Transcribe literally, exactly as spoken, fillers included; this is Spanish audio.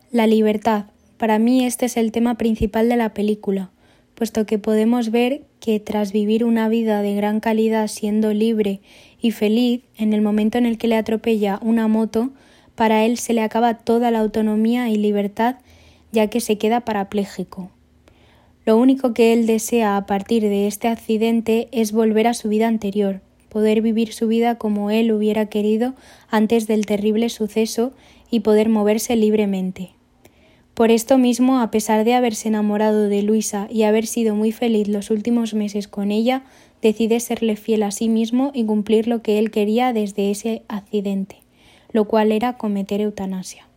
La libertad. Para mí este es el tema principal de la película, puesto que podemos ver que tras vivir una vida de gran calidad siendo libre y feliz, en el momento en el que le atropella una moto, para él se le acaba toda la autonomía y libertad, ya que se queda parapléjico. Lo único que él desea a partir de este accidente es volver a su vida anterior, poder vivir su vida como él hubiera querido antes del terrible suceso y poder moverse libremente. Por esto mismo, a pesar de haberse enamorado de Luisa y haber sido muy feliz los últimos meses con ella, decide serle fiel a sí mismo y cumplir lo que él quería desde ese accidente, lo cual era cometer eutanasia.